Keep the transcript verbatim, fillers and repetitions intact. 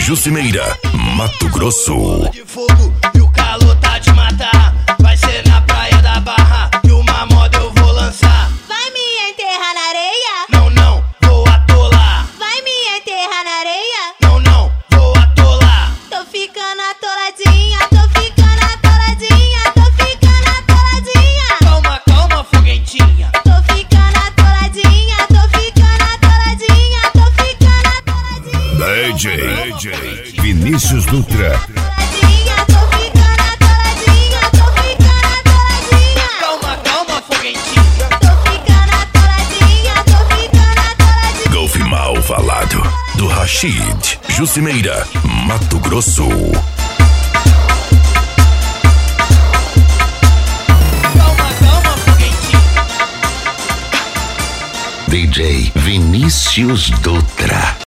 Juscimeira, Mato Grosso. De fogo e o calor tá de matar. Vai ser na praia da Barra e uma moda eu vou lançar. Vai me enterrar na areia? Não, não, vou atolar. Vai me enterrar na areia? Não, não, vou atolar. Tô ficando atoladinha, tô ficando atoladinha, tô ficando atoladinha. Calma, calma, foguentinha. Tô ficando atoladinha, tô ficando atoladinha, tô ficando atoladinha. D J, D J Vinícius Dutra. Atoladinha, tô ficando atoladinha, tô ficando atoladinha. Calma, calma, foguentinha. Tô ficando atoladinha, tô ficando atoladinha. Golfe Mal Falado, do Rashid. Juscimeira, Mato Grosso. Calma, calma, foguentinha. D J Vinícius Dutra.